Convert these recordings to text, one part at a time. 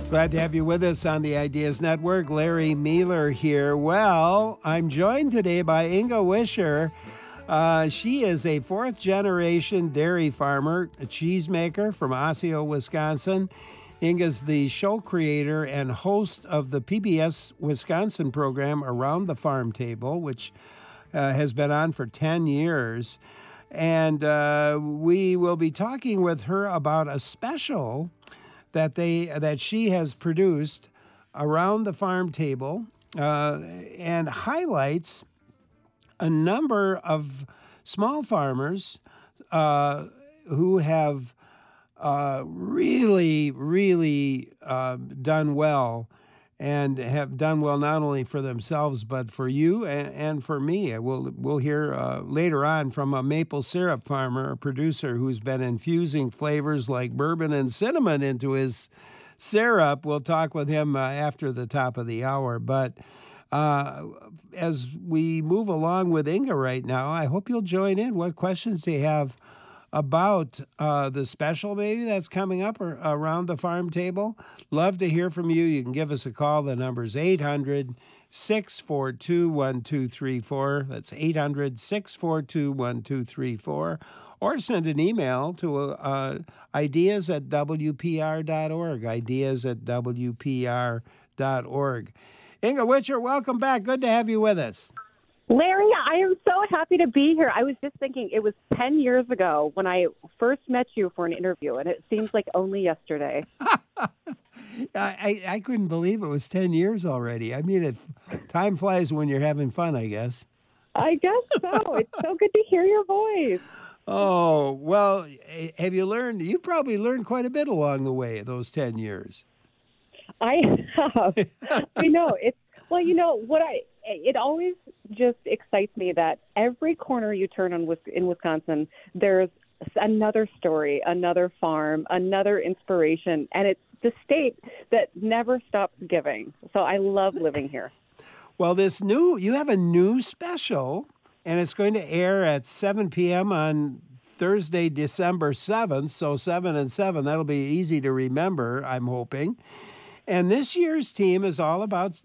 Glad to have you with us on the Ideas Network. Larry Mealer here. Well, I'm joined today by Inga Wischer. She is a fourth-generation dairy farmer, a cheesemaker from Osseo, Wisconsin. Inga's the show creator and host of the PBS Wisconsin program Around the Farm Table, which has been on for 10 years. And we will be talking with her about a special that she has produced Around the Farm Table and highlights a number of small farmers who have really done well, and have done well not only for themselves but for you and for me. We'll hear later on from a maple syrup farmer, a producer who's been infusing flavors like bourbon and cinnamon into his syrup. We'll talk with him after the top of the hour. But as we move along with Inga right now, I hope you'll join in. What questions do you have about the special maybe that's coming up or Around the Farm Table? Love to hear from you. You can give us a call. The number's 800-642-1234. That's 800-642-1234. Or send an email to ideas@wpr.org, ideas@wpr.org. Inga Wischer, welcome back. Good to have you with us. Larry, I am so happy to be here. I was just thinking it was 10 years ago when I first met you for an interview, and it seems like only yesterday. I couldn't believe it was 10 years already. I mean, time flies when you're having fun, I guess. I guess so. It's so good to hear your voice. Oh, well, have you learned? You probably learned quite a bit along the way, those 10 years. I have. I know. Well, you know, it always just excites me that every corner you turn in Wisconsin, there's another story, another farm, another inspiration, and it's the state that never stops giving. So I love living here. Well, you have a new special, and it's going to air at 7 p.m. on Thursday, December 7th. So 7 and 7, that'll be easy to remember, I'm hoping. And this year's theme is all about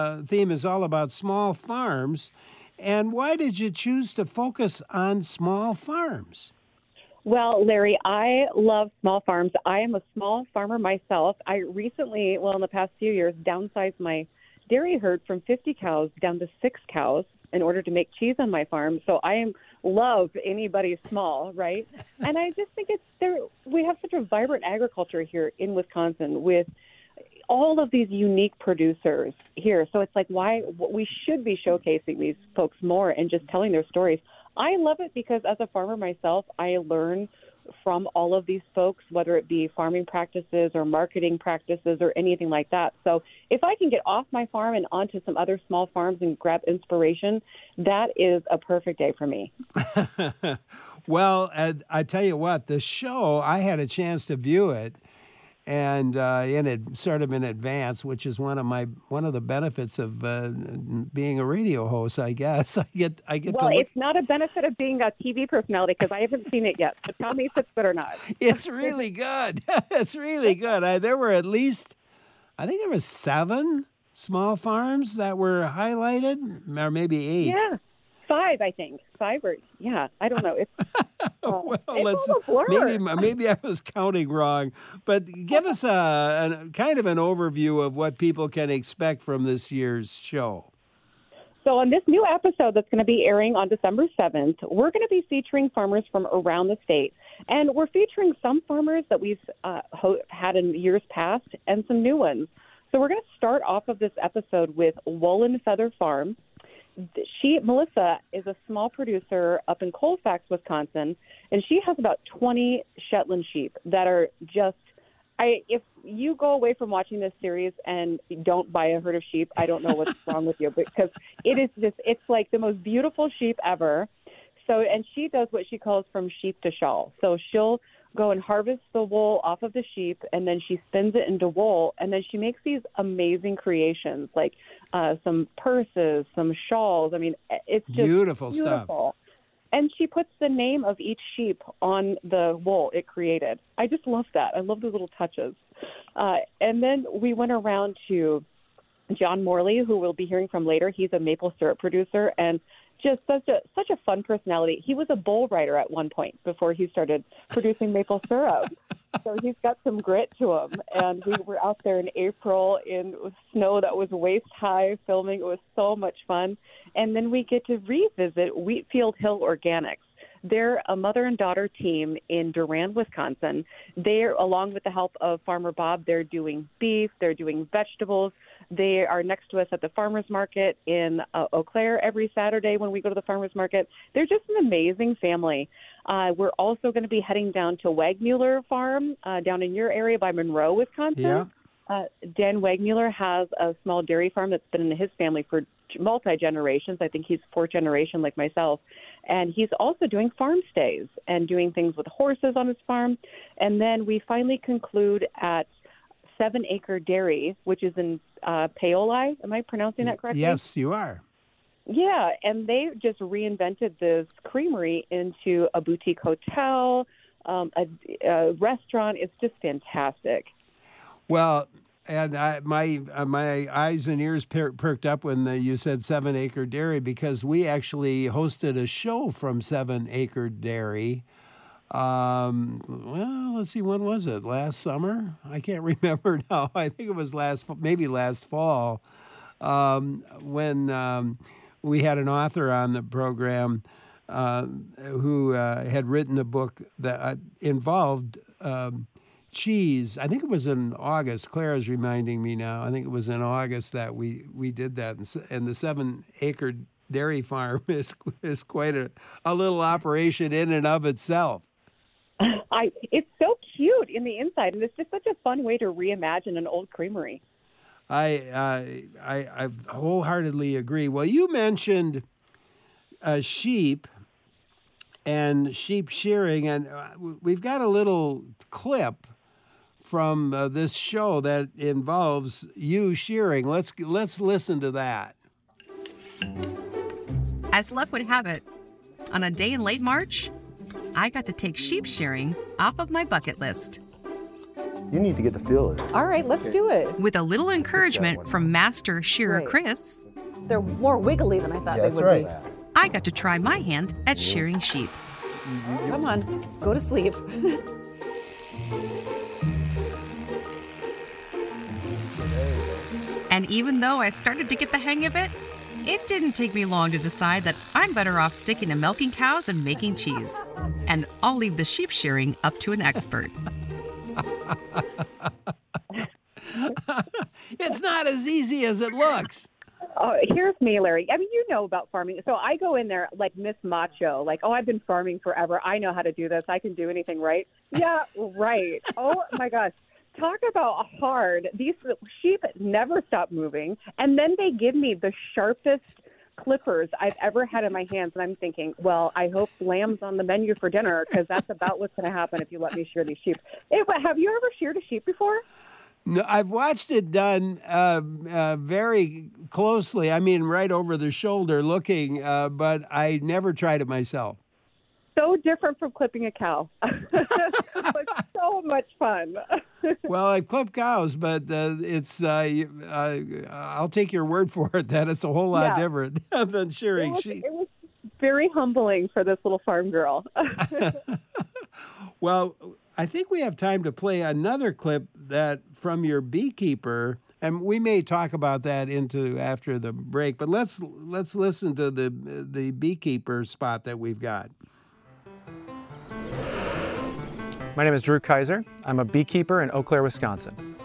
small farms. And why did you choose to focus on small farms? Well, Larry, I love small farms. I am a small farmer myself. I recently, in the past few years, downsized my dairy herd from 50 cows down to 6 cows in order to make cheese on my farm. So I love anybody small, right? And I just think we have such a vibrant agriculture here in Wisconsin with all of these unique producers here. So it's like we should be showcasing these folks more and just telling their stories. I love it because as a farmer myself, I learn from all of these folks, whether it be farming practices or marketing practices or anything like that. So if I can get off my farm and onto some other small farms and grab inspiration, that is a perfect day for me. Well, I tell you what, the show, I had a chance to view it, and in advance, which is one of the benefits of being a radio host, I guess. I get to look. Well, it's not a benefit of being a TV personality because I haven't seen it yet. So tell me if it's good or not. It's really good. It's really good. There were at least, I think there were 7 small farms that were highlighted, or maybe 8. Yeah. 5, I think. 5 or, yeah, I don't know. It's well, it's all a blur. maybe I was counting wrong, but give us a kind of an overview of what people can expect from this year's show. So on this new episode that's going to be airing on December 7th, we're going to be featuring farmers from around the state. And we're featuring some farmers that we've had in years past and some new ones. So we're going to start off of this episode with Wool and Feather Farm. Melissa is a small producer up in Colfax, Wisconsin, and she has about 20 Shetland sheep that are just, if you go away from watching this series and don't buy a herd of sheep, I don't know what's wrong with you, because it's like the most beautiful sheep ever. So, and she does what she calls from sheep to shawl. So she'll go and harvest the wool off of the sheep, and then she spins it into wool, and then she makes these amazing creations, like some purses, some shawls. I mean, it's just beautiful stuff. And she puts the name of each sheep on the wool it created. I just love that. I love the little touches. And then we went around to John Morley, who we'll be hearing from later. He's a maple syrup producer and just such a fun personality. He was a bull rider at one point before he started producing maple syrup. So he's got some grit to him. And we were out there in April in snow that was waist high filming. It was so much fun. And then we get to revisit Wheatfield Hill Organics. They're a mother and daughter team in Durand, Wisconsin. They're, along with the help of Farmer Bob, they're doing beef, they're doing vegetables. They are next to us at the farmers market in Eau Claire every Saturday when we go to the farmers market. They're just an amazing family. We're also going to be heading down to Wegmuller Farm down in your area by Monroe, Wisconsin. Yeah. Dan Wegmuller has a small dairy farm that's been in his family for multi-generations. I think he's fourth generation like myself. And he's also doing farm stays and doing things with horses on his farm. And then we finally conclude at 7 Acre Dairy, which is in Paoli. Am I pronouncing that correctly? Yes, you are. Yeah, and they just reinvented this creamery into a boutique hotel, a restaurant. It's just fantastic. Well, and my eyes and ears perked up when you said 7 Acre Dairy, because we actually hosted a show from 7 Acre Dairy. Well, let's see, when was it? Last summer? I can't remember now. I think it was maybe last fall, when we had an author on the program who had written a book that involved cheese. I think it was in August. Clara's reminding me now. I think it was in August that we did that. And the 7 Acre Dairy Farm is quite a little operation in and of itself. It's so cute in the inside, and it's just such a fun way to reimagine an old creamery. I wholeheartedly agree. Well, you mentioned sheep and sheep shearing, and we've got a little clip from this show that involves you shearing. Let's listen to that. As luck would have it, on a day in late March, I got to take sheep shearing off of my bucket list. You need to get the feel of it. All right, let's do it. With a little encouragement from Master Shearer Chris, They're more wiggly than I thought they would right. be. I got to try my hand at shearing sheep. Come on, go to sleep. And even though I started to get the hang of it, it didn't take me long to decide that I'm better off sticking to milking cows and making cheese. And I'll leave the sheep shearing up to an expert. It's not as easy as it looks. Here's me, Larry. I mean, you know about farming. So I go in there like Miss Macho, like, oh, I've been farming forever. I know how to do this. I can do anything right. Yeah, right. Oh, my gosh. Talk about hard. These sheep never stop moving. And then they give me the sharpest clippers I've ever had in my hands. And I'm thinking, well, I hope lamb's on the menu for dinner, because that's about what's going to happen if you let me shear these sheep. Hey, have you ever sheared a sheep before? No, I've watched it done very closely. I mean, right over the shoulder looking, but I never tried it myself. So different from clipping a cow, but so much fun. Well, I've clipped cows, but I'll take your word for it that it's a whole lot different than shearing sheep. It was very humbling for this little farm girl. Well, I think we have time to play another clip that from your beekeeper, and we may talk about that into after the break. But let's listen to the beekeeper spot that we've got. My name is Drew Kaiser. I'm a beekeeper in Eau Claire, Wisconsin.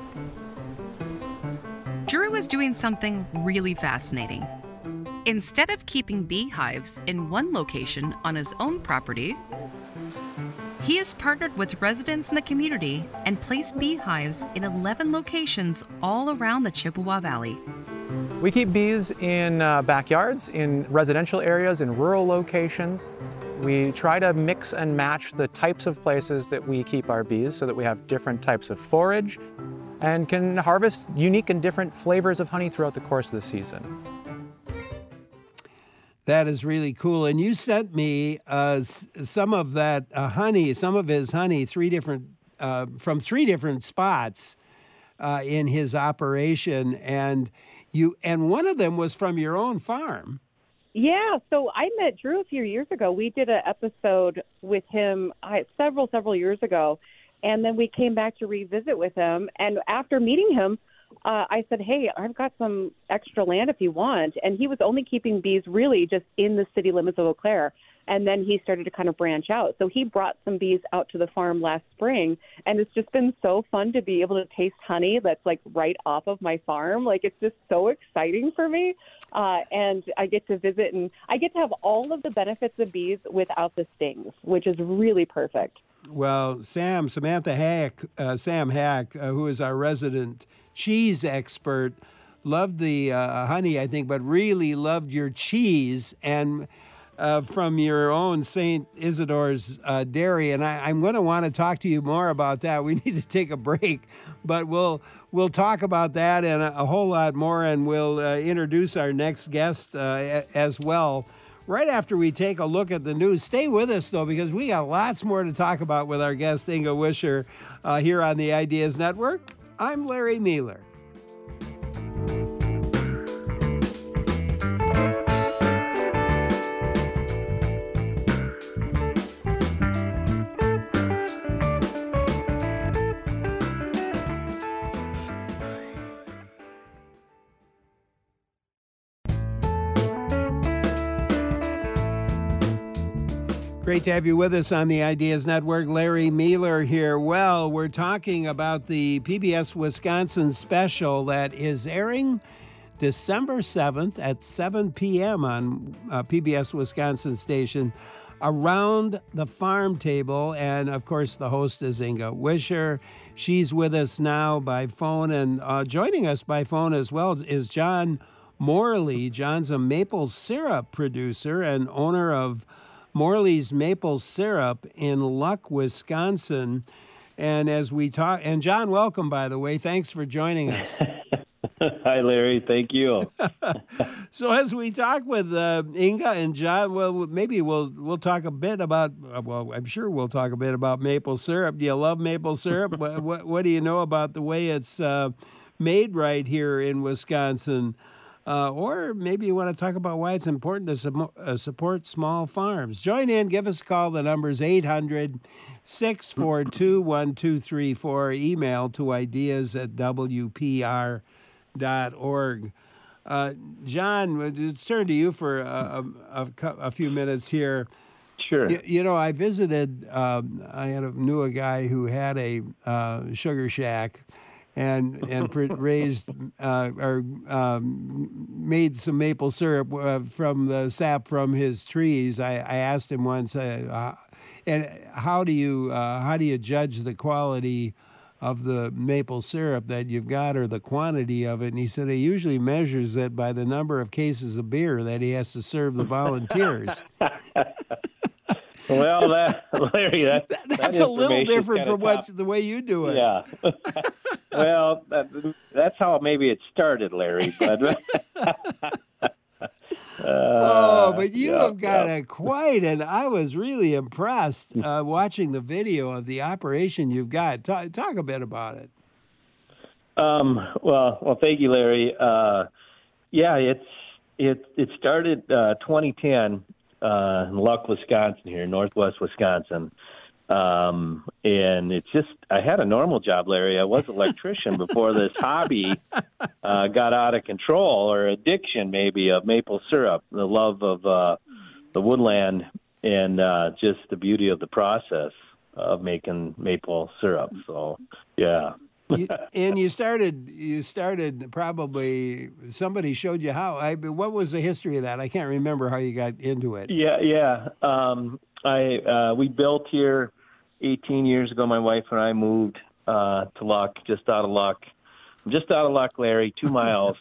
Drew is doing something really fascinating. Instead of keeping beehives in one location on his own property, he has partnered with residents in the community and placed beehives in 11 locations all around the Chippewa Valley. We keep bees in backyards, in residential areas, in rural locations. We try to mix and match the types of places that we keep our bees so that we have different types of forage and can harvest unique and different flavors of honey throughout the course of the season. That is really cool. And you sent me some of that honey, some of his honey, from three different spots. in his operation, and one of them was from your own farm. Yeah, so I met Drew a few years ago. We did an episode with him several years ago, and then we came back to revisit with him. And after meeting him, I said, hey, I've got some extra land if you want. And he was only keeping bees really just in the city limits of Eau Claire. And then he started to kind of branch out. So he brought some bees out to the farm last spring, and it's just been so fun to be able to taste honey that's like right off of my farm. Like, it's just so exciting for me. And I get to visit, and I get to have all of the benefits of bees without the stings, which is really perfect. Well, Sam Hack, who is our resident cheese expert, loved the honey, I think, but really loved your cheese, and from your own St. Isidore's dairy, and I'm going to want to talk to you more about that. We need to take a break, but we'll talk about that and a whole lot more, and we'll introduce our next guest as well right after we take a look at the news. Stay with us, though, because we got lots more to talk about with our guest, Inga Wischer, here on the Ideas Network. I'm Larry Mueller. Great to have you with us on the Ideas Network. Larry Mueller here. Well, we're talking about the PBS Wisconsin special that is airing December 7th at 7 p.m. on PBS Wisconsin station, Around the Farm Table. And, of course, the host is Inga Wischer. She's with us now by phone. And joining us by phone as well is John Morley. John's a maple syrup producer and owner of Morley's Maple Syrup in Luck, Wisconsin. And as we talk, and John, welcome, by the way. Thanks for joining us. Hi, Larry. Thank you. So as we talk with Inga and John, well, maybe we'll talk a bit about, well, I'm sure we'll talk a bit about maple syrup. Do you love maple syrup? What do you know about the way it's made right here in Wisconsin? Or maybe you want to talk about why it's important to support small farms. Join in. Give us a call. The number's 800-642-1234. Email to ideas@wpr.org. John, let's turn to you for a few minutes here. Sure. You know, I visited, knew a guy who had a sugar shack and raised or made some maple syrup from the sap from his trees. I asked him once, and how do you judge the quality of the maple syrup that you've got, or the quantity of it? And he said he usually measures it by the number of cases of beer that he has to serve the volunteers. Well, Larry, that's a little different from the way you do it. Yeah. Well, that's how maybe it started, Larry. But but you have got quite, and I was really impressed watching the video of the operation you've got. Talk a bit about it. Well, thank you, Larry. Yeah, it started 2010. In Luck, Wisconsin, here in northwest Wisconsin. And it's just, I had a normal job, Larry. I was an electrician before this hobby got out of control, or addiction maybe, of maple syrup, the love of the woodland, and just the beauty of the process of making maple syrup. So, yeah. And you started probably, somebody showed you how. What was the history of that? I can't remember how you got into it. Yeah. We built here 18 years ago. My wife and I moved to Luck, just out of Luck, Larry, 2 miles.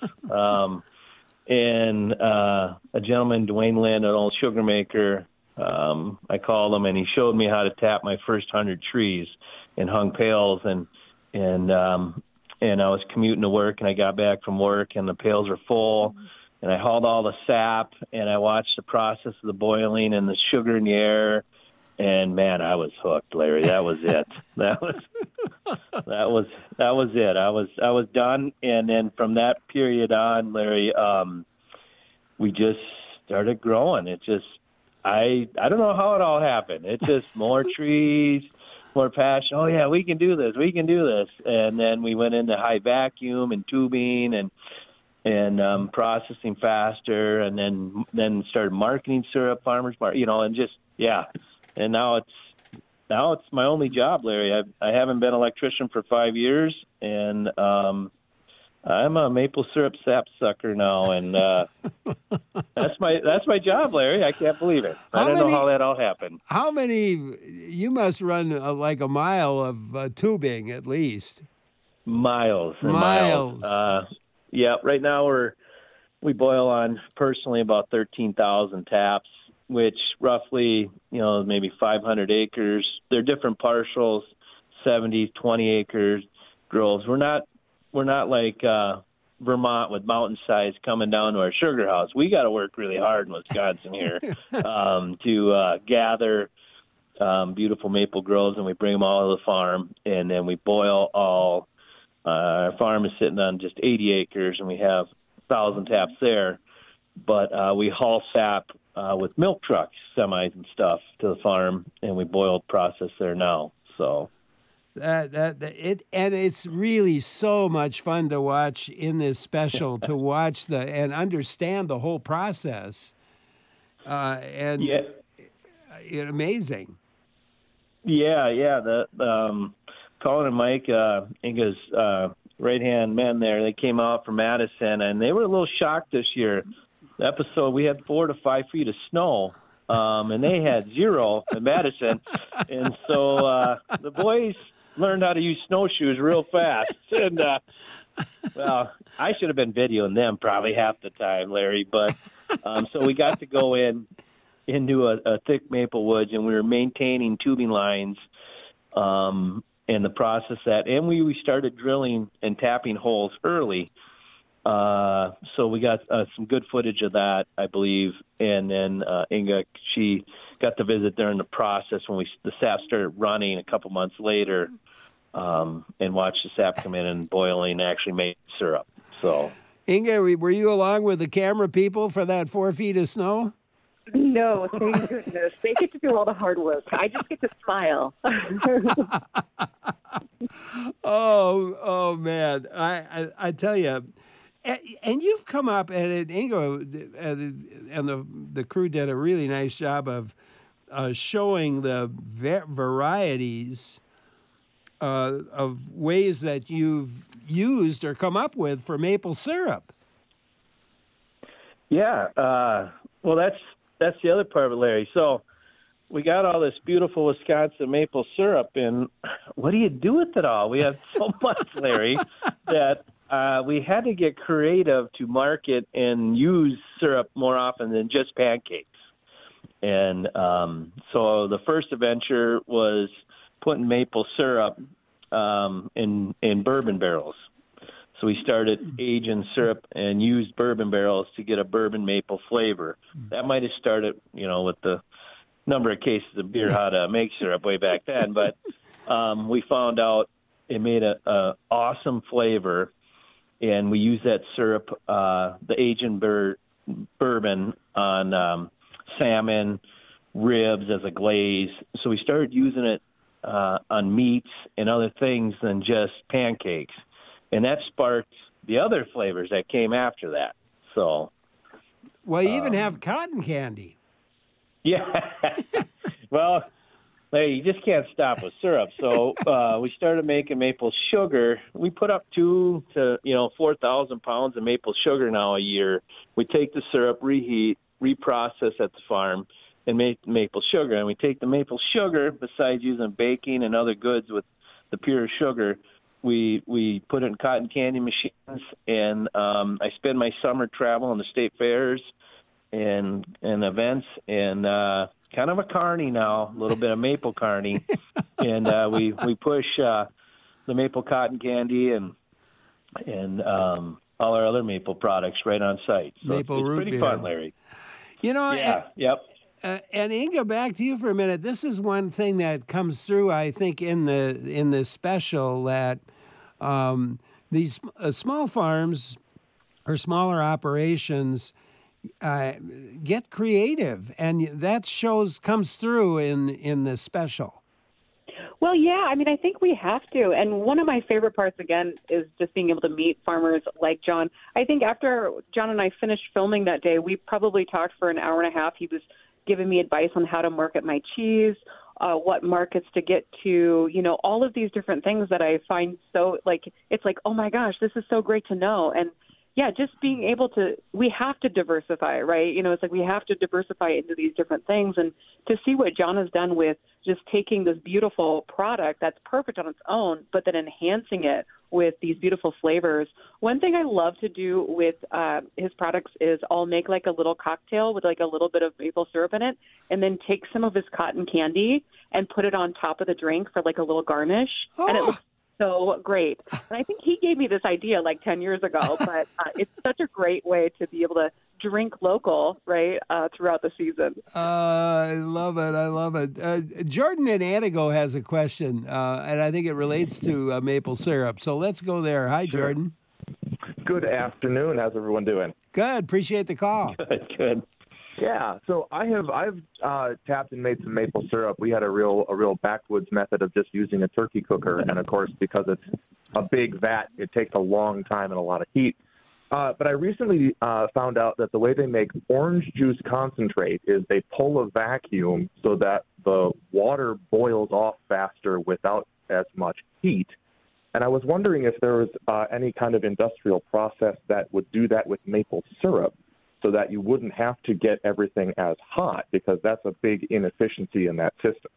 And a gentleman, Dwayne Lynn, an old sugar maker, I called him, and he showed me how to tap my first 100 trees and hung pails, and I was commuting to work, and I got back from work, and the pails were full, and I hauled all the sap, and I watched the process of the boiling and the sugar in the air, and man, I was hooked, Larry. That was it. that was it. I was done, and then from that period on, Larry, we just started growing. It just I don't know how it all happened. It's just more trees, more passion. Oh yeah, we can do this. We can do this. And then we went into high vacuum and tubing and processing faster, and then started marketing syrup, farmers market, and just and now it's my only job, Larry. I haven't been an electrician for 5 years, and I'm a maple syrup sapsucker now, and that's my job, Larry. I can't believe it. I don't know how that all happened. How many? You must run like a mile of tubing at least. Miles. Yeah. Right now we boil on personally about 13,000 taps, which roughly, maybe 500 acres. They're different parcels, 70, 20 acres groves. We're not like Vermont with mountain size coming down to our sugar house. We got to work really hard in Wisconsin here to gather beautiful maple groves, and we bring them all to the farm, and then we boil all. Our farm is sitting on just 80 acres, and we have 1,000 taps there. But we haul sap with milk trucks, semis and stuff to the farm, and we boil process there now. So it's really so much fun to watch in this special to watch and understand the whole process. Amazing. Yeah. Colin and Mike, Inga's right-hand men there, they came out from Madison, and they were a little shocked this year. The episode, we had 4 to 5 feet of snow, and they had 0 in Madison. And so the boys learned how to use snowshoes real fast. And, well, I should have been videoing them probably half the time, Larry. But so we got to go into a thick maple woods, and we were maintaining tubing lines and the process and we started drilling and tapping holes early. So we got some good footage of that, I believe. And then Inga, she got to visit during the process when the sap started running a couple months later, and watched the sap come in and boiling and actually make syrup. So, Inga, were you along with the camera people for that 4 feet of snow? No, thank goodness. They get to do all the hard work. I just get to smile. Oh man! I tell you, and you've come up and Ingo and the crew did a really nice job of showing the varieties of ways that you've used or come up with for maple syrup. Yeah. Well, that's the other part of it, Larry. So we got all this beautiful Wisconsin maple syrup, and what do you do with it all? We have so much, Larry, that we had to get creative to market and use syrup more often than just pancakes. And so the first adventure was putting maple syrup in bourbon barrels. So we started aging syrup and used bourbon barrels to get a bourbon maple flavor. That might have started, with the number of cases of beer how to make syrup way back then. But we found out it made a awesome flavor, and we used that syrup, the aging bourbon, on salmon, ribs as a glaze. So we started using it on meats and other things than just pancakes. And that sparked the other flavors that came after that. So, well, you even have cotton candy. Yeah. Well, hey, you just can't stop with syrup. So we started making maple sugar. We put up 2,000 to 4,000 pounds of maple sugar now a year. We take the syrup, reheat, reprocess at the farm, and make maple sugar. And we take the maple sugar, besides using baking and other goods with the pure sugar, we put it in cotton candy machines, and I spend my summer traveling the state fairs and events, and kind of a carny now, a little bit of maple carny, and we push the maple cotton candy and all our other maple products right on site. So maple it's root pretty beer. fun, Larry. Yep. And Inga, back to you for a minute. This is one thing that comes through, I think, in the special, that these small farms or smaller operations get creative, and that comes through in the special. Well, yeah, I mean, I think we have to. And one of my favorite parts, again, is just being able to meet farmers like John. I think after John and I finished filming that day, we probably talked for an hour and a half. He was giving me advice on how to market my cheese, what markets to get to, you know, all of these different things that I find so, like, it's like, oh my gosh, this is so great to know. And yeah, just being able to, we have to diversify, right? You know, it's like we have to diversify into these different things. And to see what John has done with just taking this beautiful product that's perfect on its own, but then enhancing it with these beautiful flavors. One thing I love to do with his products is I'll make like a little cocktail with like a little bit of maple syrup in it, and then take some of his cotton candy and put it on top of the drink for like a little garnish. Oh. And it looks so great. And I think he gave me this idea like 10 years ago, but it's such a great way to be able to drink local, right, throughout the season. I love it. I love it. Jordan in Antigo has a question, and I think it relates to maple syrup. So let's go there. Hi, sure. Jordan. Good afternoon. How's everyone doing? Good. Appreciate the call. Good. Yeah, so I've tapped and made some maple syrup. We had a real backwoods method of just using a turkey cooker, and of course, because it's a big vat, it takes a long time and a lot of heat. But I recently found out that the way they make orange juice concentrate is they pull a vacuum so that the water boils off faster without as much heat. And I was wondering if there was any kind of industrial process that would do that with maple syrup, so that you wouldn't have to get everything as hot, because that's a big inefficiency in that system.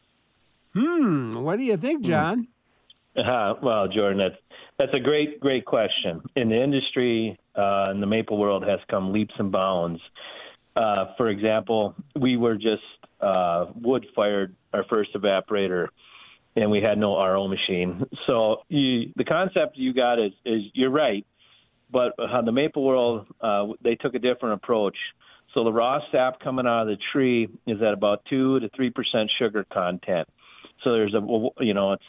What do you think, John? Well, Jordan, that's a great question. In the industry, in the maple world, has come leaps and bounds. For example, we were just wood-fired our first evaporator, and we had no RO machine. So the concept you got is you're right. But the maple world, they took a different approach. So the raw sap coming out of the tree is at about 2 to 3% sugar content. So there's it's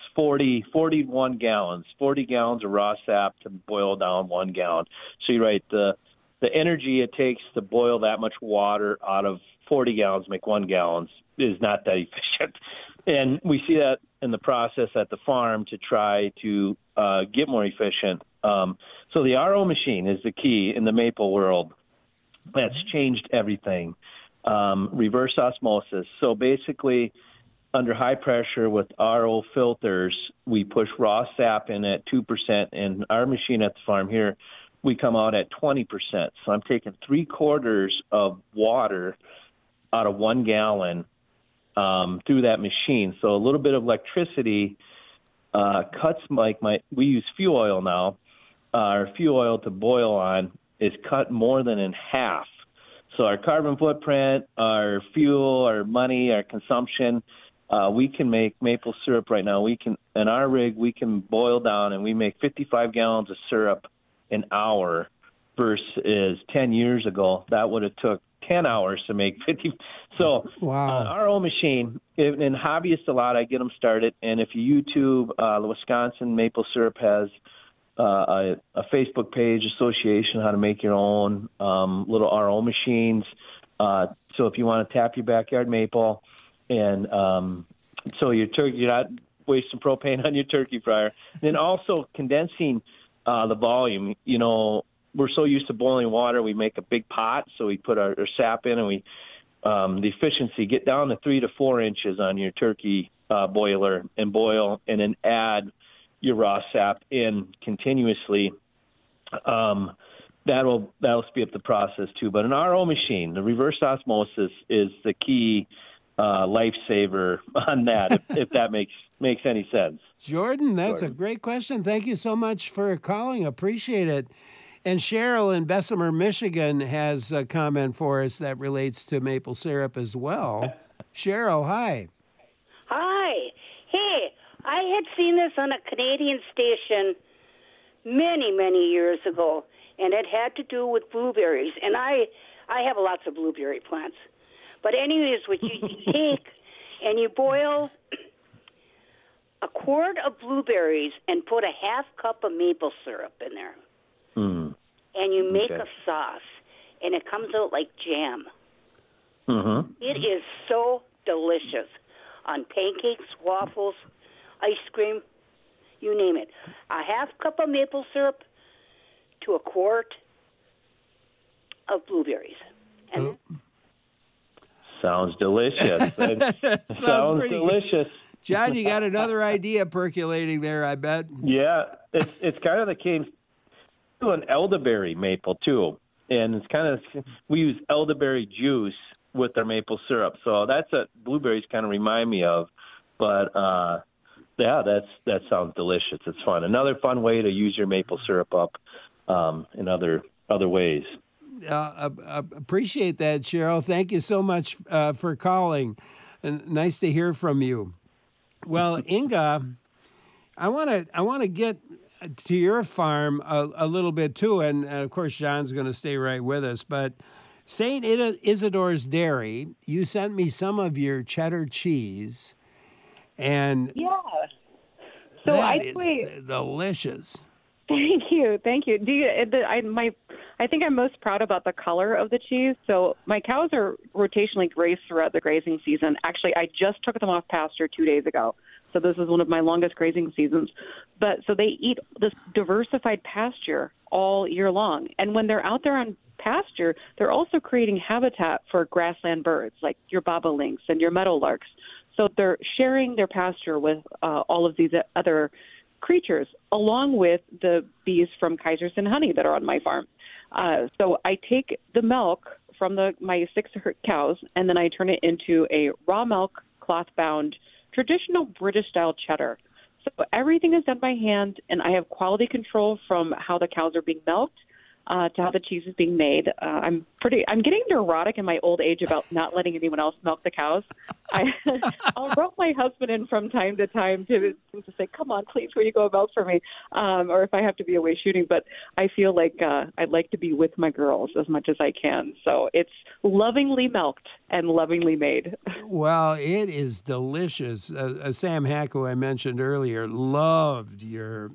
41 gallons, 40 gallons of raw sap to boil down 1 gallon. So you're right, the energy it takes to boil that much water out of 40 gallons, make 1 gallon, is not that efficient. And we see that in the process at the farm to try to get more efficient. So the RO machine is the key in the maple world. That's changed everything. Reverse osmosis. So basically, under high pressure with RO filters, we push raw sap in at 2%, and our machine at the farm here, we come out at 20%. So I'm taking 3/4 of water out of 1 gallon through that machine. So a little bit of electricity cuts we use fuel oil now. Our fuel oil to boil on is cut more than in half. So our carbon footprint, our fuel, our money, our consumption, we can make maple syrup right now. In our rig, we can boil down and we make 55 gallons of syrup an hour versus 10 years ago. That would have took 10 hours to make 50. So wow. Our own machine, and hobbyists a lot, I get them started. And if you YouTube, the Wisconsin Maple Syrup has a Facebook page association, how to make your own little RO machines. So if you want to tap your backyard maple, and so your turkey, you're not wasting propane on your turkey fryer. Then also condensing the volume. You know, we're so used to boiling water, we make a big pot, so we put our sap in, and we the efficiency, get down to 3 to 4 inches on your turkey boiler and boil, and then add your raw sap in continuously. That'll speed up the process too. But an RO machine, the reverse osmosis, is the key lifesaver on that, if that makes any sense. Jordan, that's a great question. Thank you so much for calling. Appreciate it. And Cheryl in Bessemer, Michigan has a comment for us that relates to maple syrup as well. Cheryl, hi. Hi. Hey, I had seen this on a Canadian station many, many years ago, and it had to do with blueberries. And I have lots of blueberry plants. But anyways, what you take and you boil a quart of blueberries and put a half cup of maple syrup in there. Mm. And you make a sauce, and it comes out like jam. Mm-hmm. It is so delicious on pancakes, waffles, ice cream, you name it. A half cup of maple syrup to a quart of blueberries. And sounds delicious. Sounds pretty delicious. Good. John, you got another idea percolating there, I bet. Yeah, it's kind of the case to an elderberry maple too, and it's kind of we use elderberry juice with our maple syrup, so that's what blueberries kind of remind me of. But yeah, that sounds delicious. It's fun. Another fun way to use your maple syrup up in other ways. Appreciate that, Cheryl. Thank you so much for calling. And nice to hear from you. Well, Inga, I want to get to your farm a little bit too, and of course John's going to stay right with us. But St. Isidore's Dairy, you sent me some of your cheddar cheese, and so that is delicious. Thank you. Do you? I think I'm most proud about the color of the cheese. So my cows are rotationally grazed throughout the grazing season. Actually, I just took them off pasture 2 days ago. So this is one of my longest grazing seasons. But so they eat this diversified pasture all year long. And when they're out there on pasture, they're also creating habitat for grassland birds like your bobolinks and your meadowlarks. So they're sharing their pasture with all of these other creatures, along with the bees from Kaiserson Honey that are on my farm. So I take the milk from my 6 cows, and then I turn it into a raw milk, cloth-bound, traditional British-style cheddar. So everything is done by hand, and I have quality control from how the cows are being milked to how the cheese is being made. I'm getting neurotic in my old age about not letting anyone else milk the cows. I'll rope my husband in from time to time to say, come on, please, will you go milk for me? Or if I have to be away shooting. But I feel like I'd like to be with my girls as much as I can. So it's lovingly milked and lovingly made. Well, it is delicious. Sam Hack, who I mentioned earlier, loved your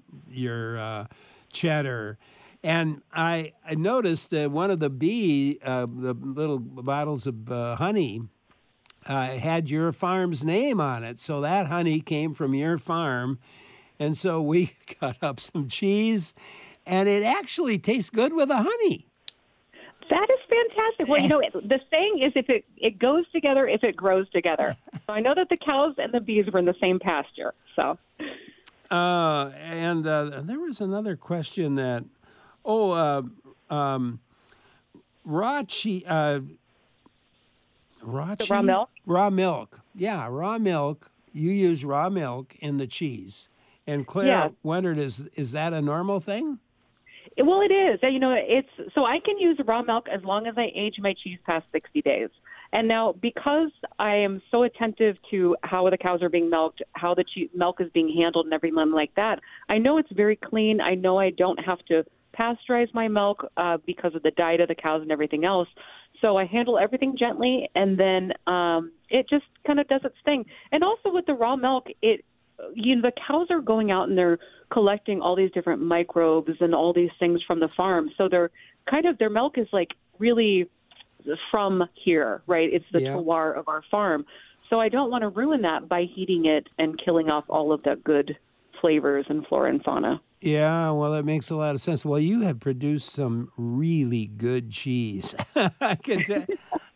cheddar. And I noticed that one of the little bottles of honey had your farm's name on it. So that honey came from your farm. And so we cut up some cheese, and it actually tastes good with the honey. That is fantastic. Well, the saying is if it goes together, if it grows together. So I know that the cows and the bees were in the same pasture. So. And there was another question that, raw cheese. Raw milk? Raw milk. Yeah, raw milk. You use raw milk in the cheese. And Claire wondered, is that a normal thing? Well, it is. So I can use raw milk as long as I age my cheese past 60 days. And now, because I am so attentive to how the cows are being milked, how the milk is being handled and everything like that, I know it's very clean. I know I don't have to pasteurize my milk because of the diet of the cows and everything else. So I handle everything gently, and then it just kind of does its thing. And also with the raw milk, the cows are going out and they're collecting all these different microbes and all these things from the farm. So their milk is like really from here, right? It's the terroir of our farm. So I don't want to ruin that by heating it and killing off all of the good flavors and flora and fauna. Yeah, well, that makes a lot of sense. Well, you have produced some really good cheese. I can tell.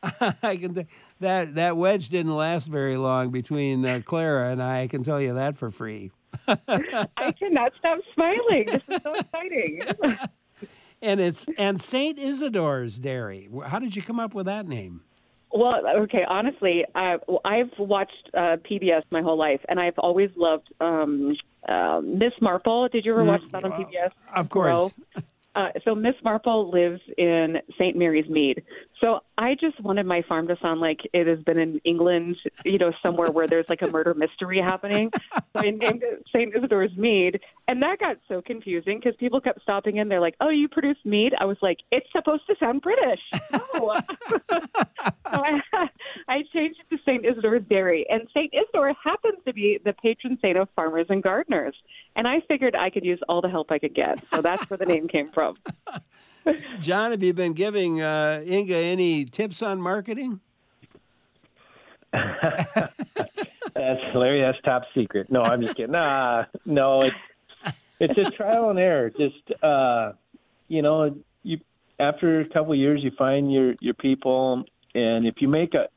That wedge didn't last very long between Clara and I can tell you that for free. I cannot stop smiling. This is so exciting. And St. Isidore's Dairy. How did you come up with that name? Well, okay, honestly, I've watched PBS my whole life, and I've always loved Miss Marple. Did you ever watch that on PBS? Of course. So Miss Marple lives in St. Mary's Mead. So I just wanted my farm to sound like it has been in England, somewhere where there's like a murder mystery happening. So I named it St. Isidore's Mead. And that got so confusing because people kept stopping in. They're like, oh, you produce mead? I was like, it's supposed to sound British. No. So I changed it to St. Isidore's Dairy. And St. Isidore happens to be the patron saint of farmers and gardeners. And I figured I could use all the help I could get. So that's where the name came from. John, have you been giving Inga any tips on marketing? Larry, that's top secret. No, I'm just kidding. No, it's just trial and error. Just you after a couple of years, you find your people, and if you make a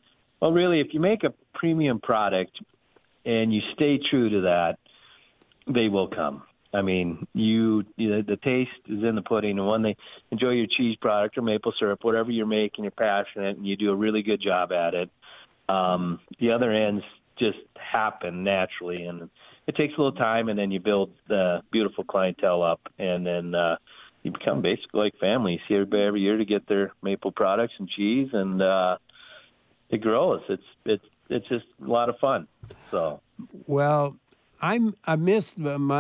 premium product and you stay true to that, they will come. I mean, the taste is in the pudding, and when they enjoy your cheese product or maple syrup, whatever you're making, you're passionate, and you do a really good job at it. The other ends just happen naturally, and it takes a little time, and then you build the beautiful clientele up, and then you become basically like family. You see everybody every year to get their maple products and cheese, and it grows. It's just a lot of fun. So well. I missed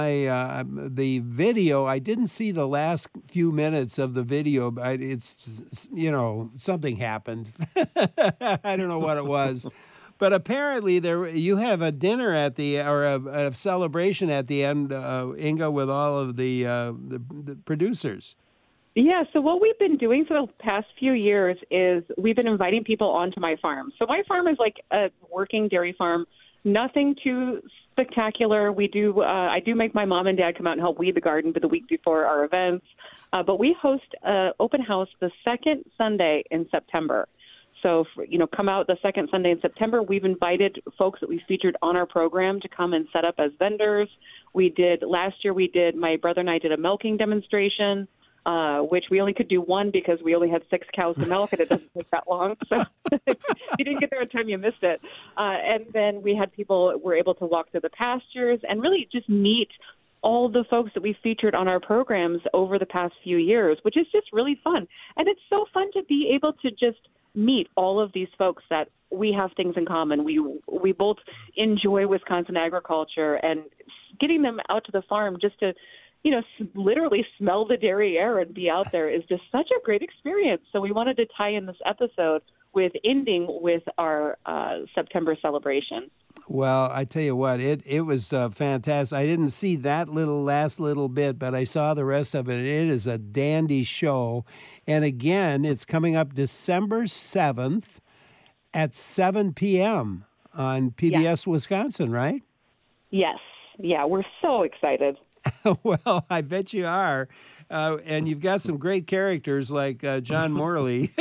the video. I didn't see the last few minutes of the video. But it's something happened. I don't know what it was, but apparently you have a dinner at a celebration at the end, Inga, with all of the producers. Yeah, so what we've been doing for the past few years is we've been inviting people onto my farm. So my farm is like a working dairy farm. Nothing too spectacular. We do. I do make my mom and dad come out and help weed the garden the week before our events. But we host an open house the second Sunday in September. So, come out the second Sunday in September. We've invited folks that we featured on our program to come and set up as vendors. Last year, my brother and I did a milking demonstration. Which we only could do one because we only had 6 cows to milk, and it doesn't take that long. So if you didn't get there in time, you missed it. And then we had people were able to walk through the pastures and really just meet all the folks that we featured on our programs over the past few years, which is just really fun. And it's so fun to be able to just meet all of these folks that we have things in common. We both enjoy Wisconsin agriculture, and getting them out to the farm just to literally smell the dairy air and be out there is just such a great experience. So we wanted to tie in this episode with ending with our September celebration. Well, I tell you what, it was fantastic. I didn't see that last little bit, but I saw the rest of it. It is a dandy show. And again, it's coming up December 7th at 7 p.m. on PBS Wisconsin, right? Yes. Yeah, we're so excited. Well, I bet you are. And you've got some great characters like John Morley.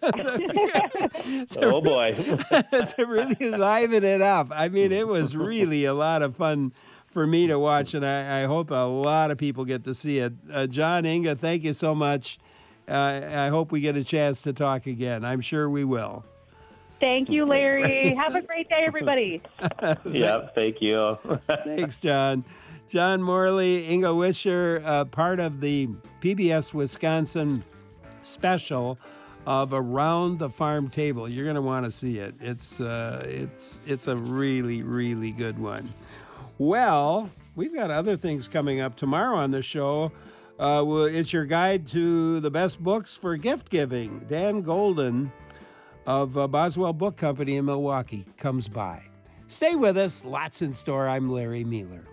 Oh, boy. To really liven it up. I mean, it was really a lot of fun for me to watch, and I hope a lot of people get to see it. John, Inga, thank you so much. I hope we get a chance to talk again. I'm sure we will. Thank you, Larry. Have a great day, everybody. Yeah, thank you. Thanks, John. John Morley, Inga Wisher, part of the PBS Wisconsin special of Around the Farm Table. You're going to want to see it. It's a really, really good one. Well, we've got other things coming up tomorrow on the show. It's your guide to the best books for gift giving. Dan Golden of Boswell Book Company in Milwaukee comes by. Stay with us. Lots in store. I'm Larry Mueller.